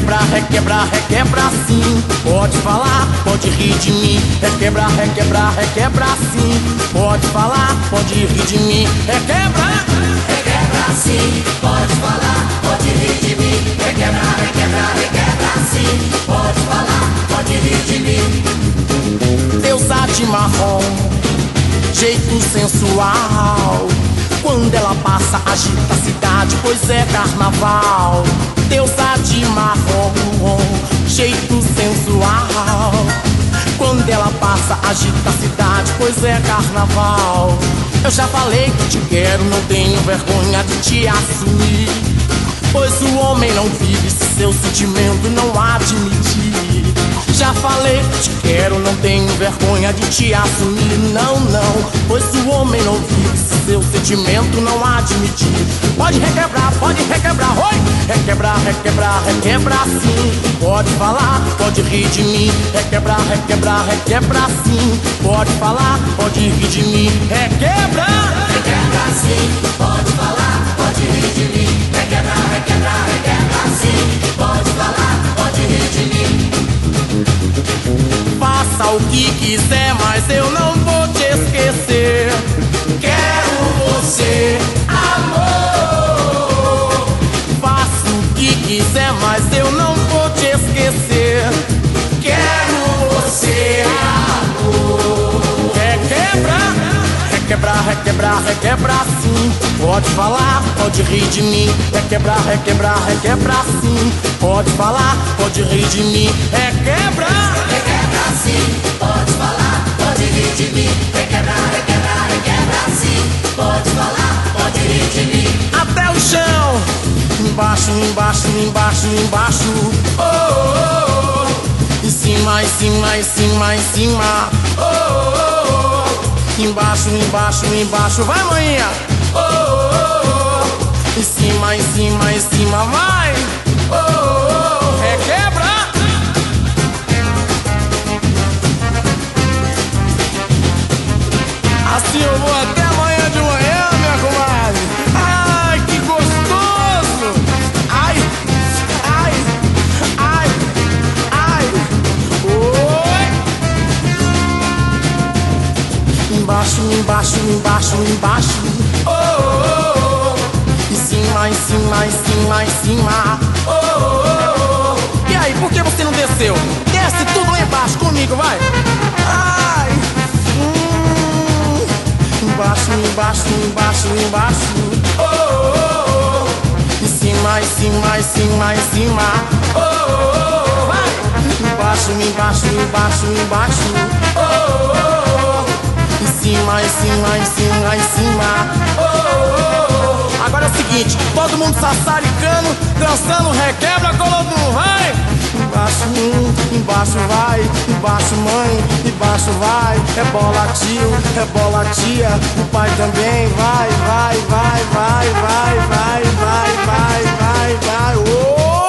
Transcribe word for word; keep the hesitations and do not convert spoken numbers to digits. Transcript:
Requebra, requebra, requebra sim. Pode falar, pode rir de mim. Requebra, requebra, requebra sim. Pode falar, pode rir de mim. Requebra, requebra sim. Pode falar, pode rir de mim. Requebra, requebra, requebra sim. Pode falar, pode rir de mim. Deusa de marrom, jeito sensual. Quando ela passa, agita a cidade, pois é carnaval. Deusa de marrom, jeito sensual. Quando ela passa, agita a cidade, pois é carnaval. Eu já falei que te quero, não tenho vergonha de te assumir, pois o homem não vive se seu sentimento não admitir. Já falei que te quero, não tenho vergonha de te assumir, não, não, pois o homem não vive se seu sentimento não admitir. Pode requebrar, pode requebrar, oi! Requebrar, requebrar, requebrar sim. Pode falar, pode rir de mim. Requebrar, requebrar, requebrar sim. Pode falar, pode rir de mim. Requebra, requebra sim. Pode falar, pode rir de mim. Requebra, requebra, requebra sim. Pode falar, pode rir de mim. Faça o que quiser, mas eu não vou te esquecer. Quero você, amor. Faça o que quiser, mas eu não vou te esquecer. Quero você, amor. Requebra, requebra, requebra, requebra sim. Pode falar, pode rir de mim. Requebra, requebra, requebra sim. Pode falar, pode rir de mim. Requebra, requebra sim. Pode falar, pode rir de mim. Requebra, requebra, requebra sim. Pode falar, pode rir de mim. Até o chão. Embaixo, embaixo, embaixo, embaixo. Oh, oh, oh. Em cima, em cima, em cima, em cima. Oh, oh, oh. Embaixo, embaixo, embaixo. Vai, maninha. Oh, oh, oh. Em cima, em cima, em cima. Vai. Oh, oh, oh. Requebra. Assim eu vou até amanhã de manhã, minha comadre. Ai, que gostoso! Ai, ai, ai, ai. Oi! Embaixo, embaixo, embaixo, embaixo. Oh, oh, oh. Em cima, em cima, em cima, em cima. Oh, oh, oh. E aí, por que você não desceu? Desce tudo lá embaixo comigo, vai! Ai! Embaixo, embaixo, embaixo, embaixo. Oh, oh, oh. Em cima, em cima, em cima, em cima. Oh, oh, oh. Vai! Embaixo, embaixo, embaixo, embaixo. Oh, oh, oh. Em cima, em cima, em cima, em cima. Oh, oh, oh. Agora é o seguinte, todo mundo sassaricando, dançando, requebra, colodum, vai! Embaixo um, embaixo vai, embaixo mãe, embaixo vai. É bola tio, é bola tia, o pai também vai, vai, vai, vai, vai, vai, vai, vai, vai, vai, vai. Oh!